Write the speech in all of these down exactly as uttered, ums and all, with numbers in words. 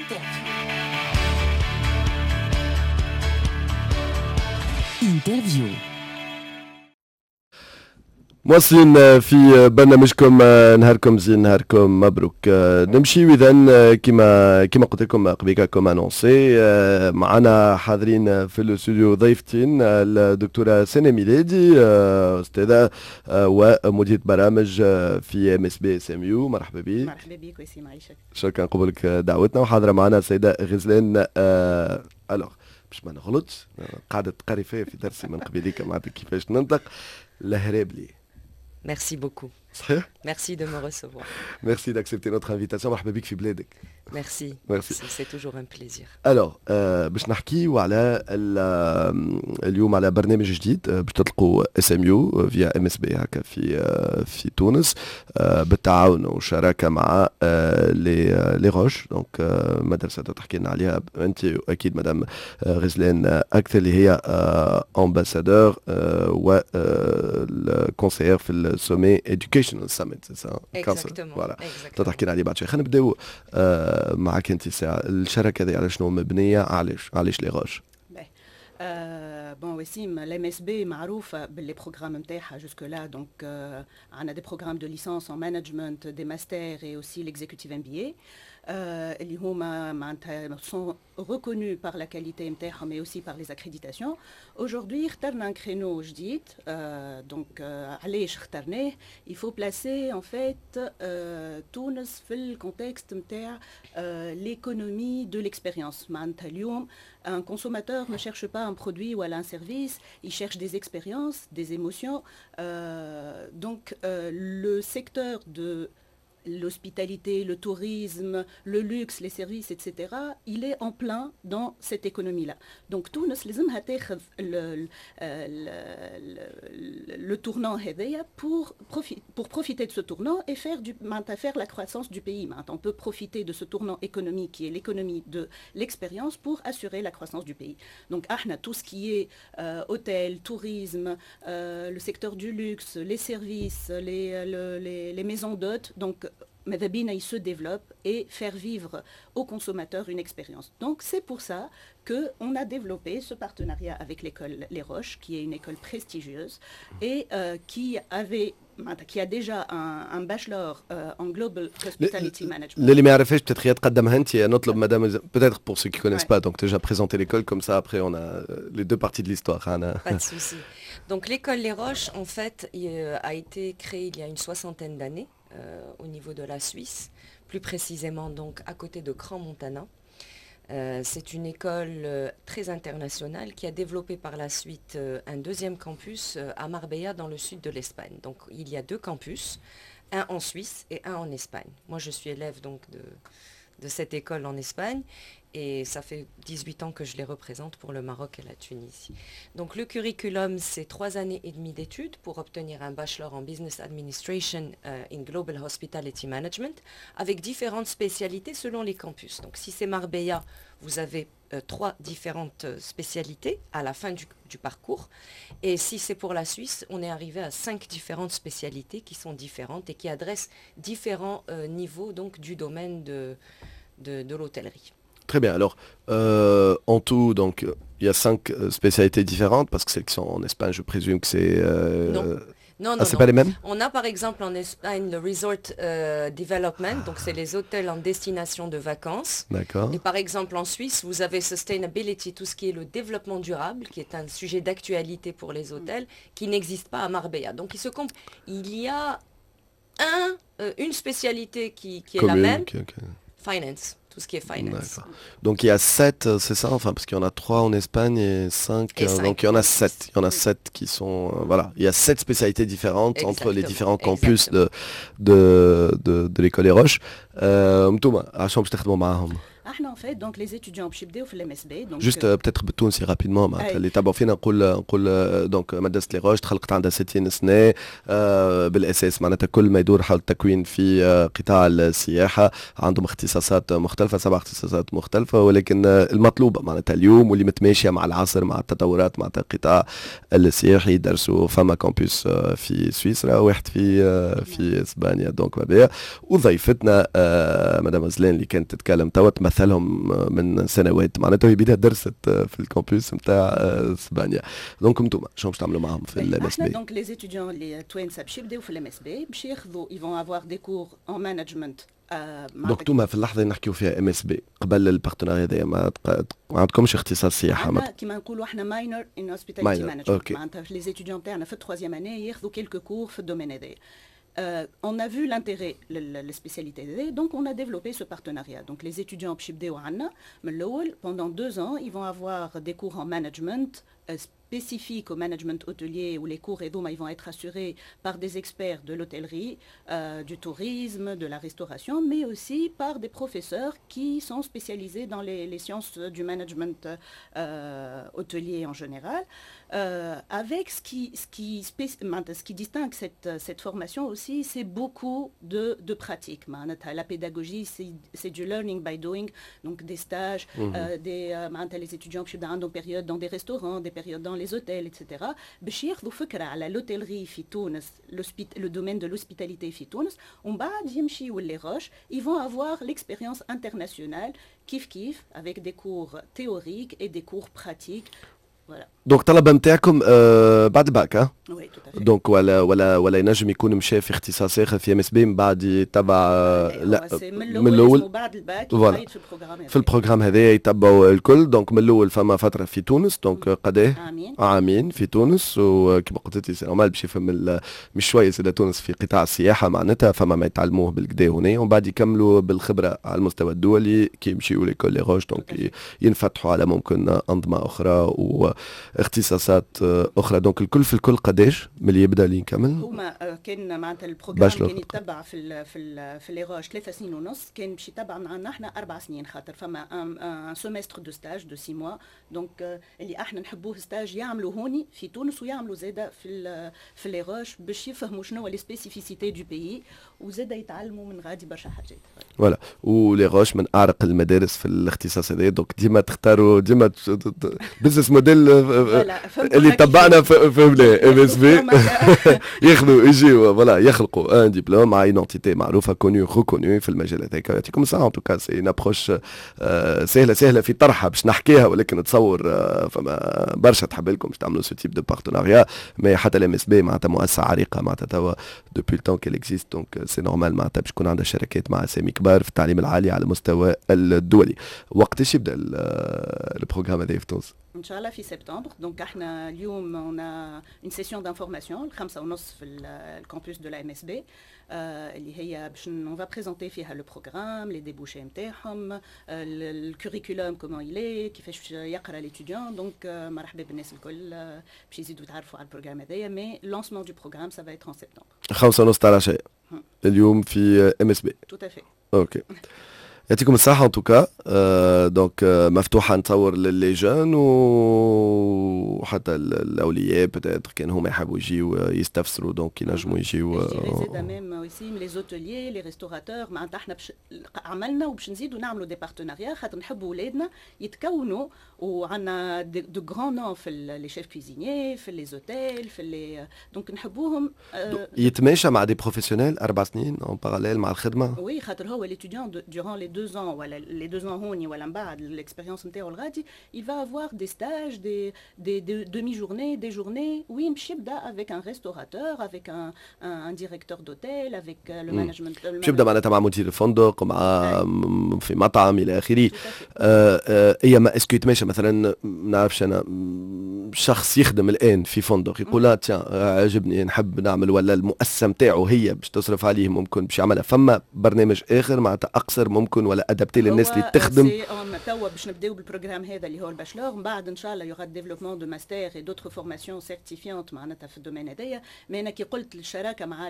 انترفيو. مواصلين في برنامجكم نهاركم زين نهاركم مبروك. نمشي اذا كما كما قلت لكم قبيله كوم انونسي. معنا حاضرين في الاستوديو ضيفتين الدكتوره سنة ميلادي استاذه ومديره برامج في ام اس بي اس ام يو. مرحبا بك. مرحبا بك ويسي معيشك. شكرا قبولك دعوتنا. وحاضره معنا السيده غزلان. الوغ باش ما نغلطش قاعده تقري فيا في درسي من قبيليك معناتها كيفاش ننطق الهرابلي. Merci beaucoup. صحيح؟ Merci de me recevoir. Merci d'accepter notre invitation. مرحبا بك في بلادك. Merci. Merci. C'est, c'est toujours un plaisir. Alors euh, باش نحكيو على اليوم على برنامج جديد باش تطلقوا اس ام يو فيا ام اس بي هكا في في تونس بالتعاون وشراكه مع لي لي روش. دونك مدرسه تحكي لنا عليها انت اكيد مدام غزلان اكثر اللي هي امباسادور و الكونسيير في السومي educational summit. C'est ça? Exactement. Voilà. Exactement. تحكي لنا عليه بعد شوي. خلينا نبداو معك انت ساعه. الشركه هذه على شنو مبنيه؟ علاش علاش لي روش؟ بون وسيم الام اس بي معروفه باللي بروغرام نتاعها جوسك لا. دونك عندنا دي بروغرام دو ليسانس ان مانجمنت دي ماستر اي اوسي ليكزيكوتيف ام بي اي اللي هما معناتها sont reconnus par la qualité نتاعهم mais aussi par les accréditations. Aujourd'hui اخترنا un créneau جديد. donc علاش اخترناه؟ il faut placer en fait تونس في الكونتكست نتاع l'économie de l'expérience. معناتها اليوم un consommateur ne cherche pas un produit ou un service, il cherche des expériences, des émotions. Euh, donc euh, le secteur de l'hospitalité, le tourisme, le luxe, les services, et cetera, il est en plein dans cette économie-là. Donc Tunis لازمها تاخذ le, le, le tournant هذايا pour, profi- pour profiter de ce tournant et faire, du, faire la croissance du pays. On peut profiter de ce tournant économique qui est l'économie de l'expérience pour assurer la croissance du pays. Donc ahna, tout ce qui est euh, hôtel, tourisme, euh, le secteur du luxe, les services, les, le, les, les maisons d'hôtes, donc Madhabina, il se développe et faire vivre aux consommateurs une expérience. Donc c'est pour ça qu'on a développé ce partenariat avec l'école Les Roches, qui est une école prestigieuse et euh, qui avait qui a déjà un, un bachelor euh, en Global Hospitality Management. اللي ما يعرفش peut-être يتقدمها انت نطلب مدام peut-être pour ceux qui connaissent pas. Donc déjà présenter l'école comme ça après on a les deux parties de l'histoire. Pas de souci. Donc l'école Les Roches en fait a été créée il y a une soixantaine d'années euh, au niveau de la Suisse, plus précisément donc à côté de Crans-Montana. Euh, c'est une école euh, très internationale qui a développé par la suite euh, un deuxième campus euh, à Marbella dans le sud de l'Espagne. Donc il y a deux campus, un en Suisse et un en Espagne. Moi je suis élève donc de, de cette école en Espagne et ça fait dix-huit ans que je les représente pour le Maroc et la Tunisie. Donc le curriculum c'est trois années et demie d'études pour obtenir un bachelor en Business Administration uh, in Global Hospitality Management avec différentes spécialités selon les campus. Donc si c'est Marbella, vous avez euh, trois différentes spécialités à la fin du, du parcours. Et si c'est pour la Suisse, on est arrivé à cinq différentes spécialités qui sont différentes et qui adressent différents euh, niveaux donc, du domaine de, de, de l'hôtellerie. Très bien. Alors, euh, en tout, donc, il y a cinq spécialités différentes, parce que celles qui sont en Espagne, je présume que c'est... Euh... Non. Non, non, ah, c'est non. pas les mêmes? On a par exemple en Espagne le Resort euh, Development, donc c'est les hôtels en destination de vacances. D'accord. Et par exemple en Suisse, vous avez Sustainability, tout ce qui est le développement durable, qui est un sujet d'actualité pour les hôtels, qui n'existe pas à Marbella. Donc il, se comp- il y a un, euh, une spécialité qui, qui est Commune, la même, okay, okay. Finance. Tout ce qui est finance. D'accord. Donc il y a sept, c'est ça, enfin parce qu'il y en a trois en Espagne et cinq, et euh, cinq donc il y en a sept. Il y en a sept qui sont, euh, voilà, il y a sept spécialités différentes Exactement. entre les différents campus de de de, de l'école Les Roches. انتم عشان باش تخدموا معاهم. احنا en fait donc les étudiants باش يبداو في الام اس بي. donc juste peut-être بالتونسي رابيدمون معناتها اللي تابعوا فينا نقول نقول دونك مدرسه لي روش تخلقت عندها ستين سنه بالاساس معناتها كل ما يدور حول التكوين في قطاع السياحه عندهم اختصاصات مختلفه سبع اختصاصات مختلفه ولكن المطلوبه معناتها اليوم واللي متماشيه مع العصر مع التطورات معناتها القطاع السياحي درسوا فما كامبوس في سويسرا واحد في في اسبانيا دونك مبيع وضيفتنا مدام غزلان اللي كانت تتكلم توا تمثل درستها لهم من سنوات معناتها هي بدها درست في الكامبوس نتاع اسبانيا. دونك انتم شنو باش تعملوا معاهم في الام اس بي؟ دونك لي ستوديون اللي توانسه باش يبداو في الام اس بي باش ياخذوا يفون افوار دي كور ان مانجمنت. دونك انتم في اللحظه اللي نحكيو فيها ام اس بي قبل البارتنير هذايا ما عندكمش اختصاص سياحه؟ ما كيما نقولوا احنا ماينر ان هوسبيتاليتي مانجمنت معناتها لي ستوديون تاعنا في التروازيام اني ياخذوا كيلكو كور في الدومين هذايا. Euh, on a vu l'intérêt, les spécialités, donc on a développé ce partenariat. Donc les étudiants pendant deux ans, ils vont avoir des cours en management euh, spécifiques au management hôtelier où les cours et ils vont être assurés par des experts de l'hôtellerie, euh, du tourisme, de la restauration, mais aussi par des professeurs qui sont spécialisés dans les, les sciences du management euh, hôtelier en général. Euh, avec ce qui, ce, qui spéc- ce qui distingue cette, cette formation aussi, c'est beaucoup de, de pratiques. La pédagogie, c'est, c'est du learning by doing, donc des stages, mmh. euh, des, euh, les étudiants qui ont des périodes dans des restaurants, des périodes dans les hôtels, et cetera. L'hôtellerie في تونس, le domaine de l'hospitalité في تونس, on va les roches, ils vont avoir l'expérience internationale, kif kif, avec des cours théoriques et des cours pratiques. Voilà. دونك طلب نتاعكم آه بعد الباك ها؟ وي تو افي. دونك ولا ولا ولا ينجم يكون مشى في اختصاص اخر في ام اس بي من بعد يتبع آه لا من الاول بعد الباك يقيد في البروغرام في البروغرام هذايا يتبعوا الكل. دونك من الاول فما فتره في تونس دونك قداه؟ عامين عامين في تونس وكما قلت لي سي نورمال باش يفهم مش شويه سيدا تونس في قطاع السياحه معناتها فما ما يتعلموه بالكدا هنا ومن بعد يكملوا بالخبره على المستوى الدولي كي يمشيوا ليكول لي روش دونك ينفتحوا على ممكن انظمه اخرى واختصاصات اخرى. دونك الكل في الكل قداش من اللي يبدا اللي يكمل؟ هما كان معناتها البروغرام كان يتبع في ال في ال في لي روش ثلاث سنين ونص كان باش يتبع معنا احنا اربع سنين خاطر فما ان سيمستر دو ستاج دو سي موا دونك اللي احنا نحبوه ستاج يعملوا هوني في تونس ويعملوا زاده في ال في لي روش باش يفهموا شنو لي سبيسيفيسيتي دو بيي وزاده يتعلموا من غادي برشا حاجات. فوالا ولي روش من اعرق المدارس في الاختصاص هذا دونك ديما تختاروا ديما بزنس موديل اللي تبعنا فهمنا ام اس بي ياخذوا يجيو فوالا يخلقوا ان دبلوم مع ايدنتيتي معروفه كونيو ريكونيو في المجال هذاك. يعطيكم الصحه ان توكا سي ابروش سهله سهله في طرحها باش نحكيها ولكن نتصور فما برشا تحب لكم باش تعملوا سو تيب دو بارتناريا مي حتى الام اس بي معناتها مؤسسه عريقه معناتها توا دوبوي التون كيل اكزيست دونك سي نورمال معناتها باش تكون عندها شركات مع اسامي كبار في التعليم العالي على المستوى الدولي. وقتاش يبدا البروغرام هذا في تونس؟ ان شاء الله في سبتمبر. دونك احنا اليوم اون اون سيسيون دانفورماسيون الخمسة ونص في الكامبوس دو لا ام اس بي اللي هي باش اون فا بريزونتي فيها لو بروغرام لي ديبوشي نتاعهم الكوريكولوم كومون يلي كيفاش يقرا ليتيديون. دونك مرحبا بالناس الكل باش يزيدوا يتعرفوا على البروغرام هذايا مي لونسمون دو بروغرام سا فا ايتر ان سبتمبر. خمسة ونص تاع العشاء اليوم في ام اس بي. تو افي. اوكي يعطيكم الصحة ان توكا. دونك مفتوحة نتصور للي جون وحتى الاولياء بتاتر كان هما يحبوا يجيو يستفسروا دونك ينجموا يجيو. زاد ميم اوسي لي زوتيليي لي ريستوراتور معناتها احنا باش عملنا وباش نزيدوا نعملوا دي بارتناريا خاطر نحبوا ولادنا يتكونوا وعندنا دو غران نون في لي شيف كوزينيي في لي زوتيل في لي دونك نحبوهم يتماشى مع دي بروفيسيونيل اربع سنين اون باراليل مع الخدمة. وي خاطر هو ليتيديون دوران لي deux ans ولا les deux ans هوني ولا من بعد l'expérience نتاعو الغادي il va avoir des stages des des, des demi-journées des journées oui باش يبدا avec un restaurateur avec un un, un directeur d'hôtel avec uh, le management باش يبدا معناتها مع مدير الفندق ومع في مطعم الى اخره. هي ما اسكو يتماشى مثلا ما نعرفش انا شخص يخدم الان في فندق يقول لا تيان عجبني نحب نعمل ولا المؤسسه نتاعو هي باش تصرف عليه ممكن باش يعملها فما برنامج اخر معناتها اقصر ممكن ولا ادابتي للناس اللي تخدم. توا باش نبداو بالبروغرام هذا اللي هو الباشلور من بعد ان شاء الله يوغا ديفلوبمون دو ماستر اي دوتر فورماسيون سيرتيفيانت معناتها في الدومين هذايا. مي انا كي قلت الشراكه مع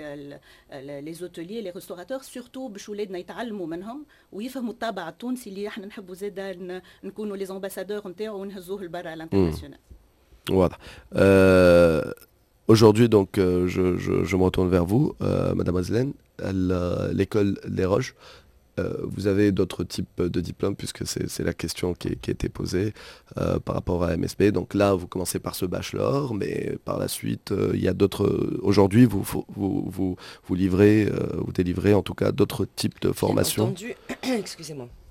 لي زوتيليي لي ريستوراتور سورتو باش ولادنا يتعلموا منهم ويفهموا الطابع التونسي اللي احنا نحبوا زاده نكونوا لي امباسادور نتاعو ونهزوه لبرا الانترناسيونال. واضح. Euh, aujourd'hui, donc, euh, je, je, je me retourne vers vous, euh, Madame Azlène, l'école des Roches. Euh, vous avez d'autres types de diplômes, puisque c'est, c'est la question qui, qui a été posée euh, par rapport à M S B. Donc là, vous commencez par ce bachelor, mais par la suite, euh, il y a d'autres... Aujourd'hui, vous, vous, vous, vous livrez, euh, vous délivrez en tout cas d'autres types de formations. Entendu, excusez-moi.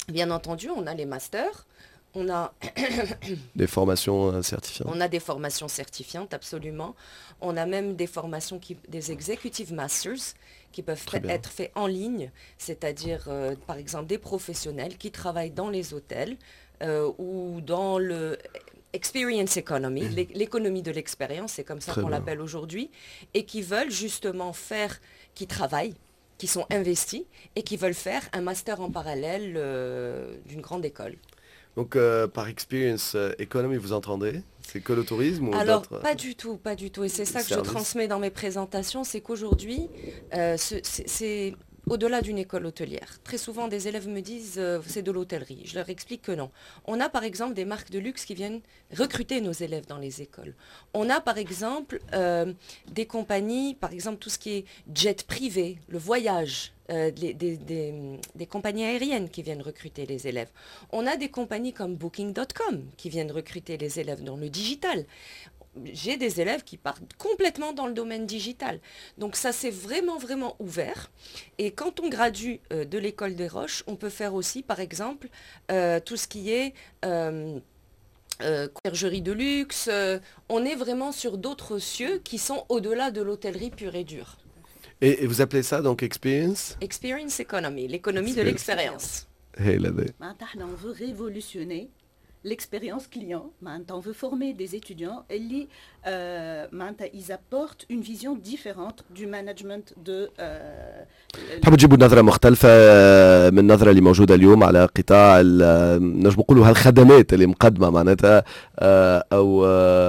bien entendu, on a les masters, on a des formations certifiantes. On a des formations certifiantes, absolument. On a même des formations, qui, des executive masters, qui peuvent fa- être faits en ligne, c'est-à-dire, euh, par exemple, des professionnels qui travaillent dans les hôtels euh, ou dans le experience economy, l'économie de l'expérience, c'est comme ça Très qu'on bien. l'appelle aujourd'hui, et qui veulent justement faire, qui travaillent, qui sont investis et qui veulent faire un master en parallèle euh, d'une grande école. Donc, euh, par experience euh, economy, vous entendez? C'est que le tourisme ou Alors, d'autres... pas du tout, pas du tout. Et c'est ça que service. je transmets dans mes présentations, c'est qu'aujourd'hui, euh, c'est, c'est au-delà d'une école hôtelière. Très souvent, des élèves me disent euh, c'est de l'hôtellerie. Je leur explique que non. On a par exemple des marques de luxe qui viennent recruter nos élèves dans les écoles. On a par exemple euh, des compagnies, par exemple tout ce qui est jet privé, le voyage. Euh, des, des, des, des compagnies aériennes qui viennent recruter les élèves. On a des compagnies comme booking point com qui viennent recruter les élèves dans le digital. J'ai des élèves qui partent complètement dans le domaine digital. Donc ça, c'est vraiment, vraiment ouvert. Et quand on gradue euh, de l'école des Roches, on peut faire aussi, par exemple, euh, tout ce qui est... Euh, Euh, conciergerie de luxe, euh, on est vraiment sur d'autres cieux qui sont au-delà de l'hôtellerie pure et dure. Et, et vous appelez ça donc experience? Experience economy, l'économie de l'expérience. Hey, là, on veut révolutionner l'expérience client. On veut former des étudiants et euh, ils apportent une vision différente du management de... تحبوا تجيبوا نظرة مختلفة من النظرة اللي موجودة اليوم على قطاع نجم نقولوا هالخدمات اللي مقدمة معناتها أو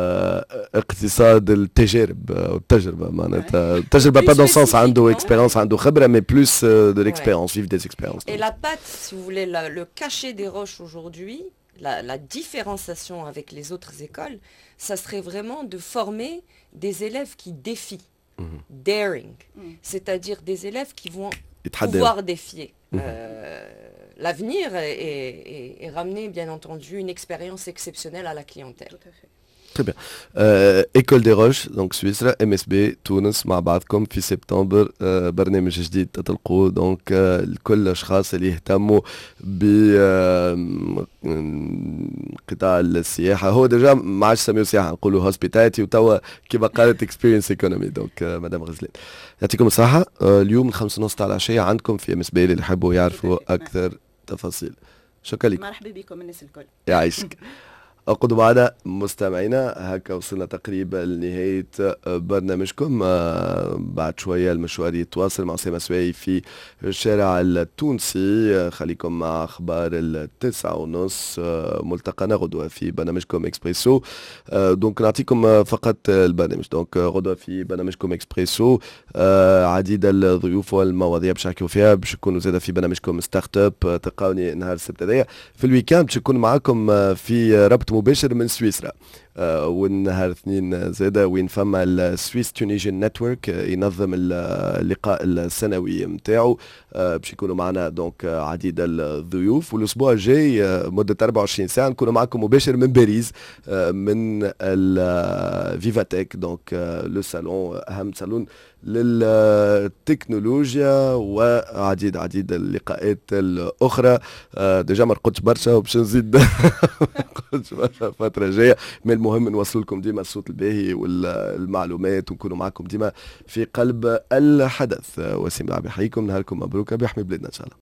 اقتصاد التجارب أو التجربة معناتها التجربة pas dans le sens عنده expérience عنده خبرة mais plus de l'expérience, vivre des expériences. Et la patte, si vous voulez, la, le cachet des Roches aujourd'hui, La, la différenciation avec les autres écoles, ça serait vraiment de former des élèves qui défient, mmh. daring, mmh. c'est-à-dire des élèves qui vont pouvoir défier mmh. euh, l'avenir et, et, et ramener bien entendu une expérience exceptionnelle à la clientèle. Tout à fait. Très bien. Euh, École des Roches, donc Suisse, M S B, تونس مع بعضكم في سبتمبر euh, برنامج جديد تطلقوا دونك uh, لكل الأشخاص اللي يهتموا بقطاع uh, السياحة. هو ديجا ما عادش سميو سياحة نقولوا هوسبيتاليتي وتوا كيما قالت اكسبيرينس ايكونومي دونك uh, مدام غزلان يعطيكم الصحة. uh, اليوم الخمسة ونص تاع العشية عندكم في ام اس بي اللي يحبوا يعرفوا أكثر تفاصيل. شكرا لكم. مرحبا بكم الناس الكل. يعيشك. أقعدوا معنا مستمعينا. هكا وصلنا تقريبا لنهاية برنامجكم. بعد شوية المشوار يتواصل مع أسامة سويعي في الشارع التونسي. خليكم مع أخبار التسعة ونص. ملتقانا غدوة في برنامجكم إكسبريسو. دونك نعطيكم فقط البرنامج. دونك غدوة في برنامجكم إكسبريسو عديد الضيوف والمواضيع باش نحكيو فيها باش يكونوا زاده في برنامجكم ستارت اب. تلقاوني نهار السبت هذايا في الويكاند باش نكون معاكم في ربط مباشر من سويسرا. آه والنهار اثنين زاده وين فما السويس تونيجين نتورك ينظم اللقاء السنوي نتاعو. آه باش يكونوا معنا دونك عديد الضيوف. والاسبوع الجاي آه مده أربعة وعشرين ساعه نكونوا معكم مباشر من باريس آه من الفيفاتيك دونك آه لو صالون اهم صالون للتكنولوجيا وعديد عديد اللقاءات الاخرى. آه ديجا ما رقدتش برشا وباش نزيد رقدتش برشا الفتره الجايه. المهم نوصل لكم ديما الصوت الباهي والمعلومات ونكونوا معكم ديما في قلب الحدث. وسيم العبي يحييكم. نهاركم مبروك بيحمي بلادنا ان شاء الله.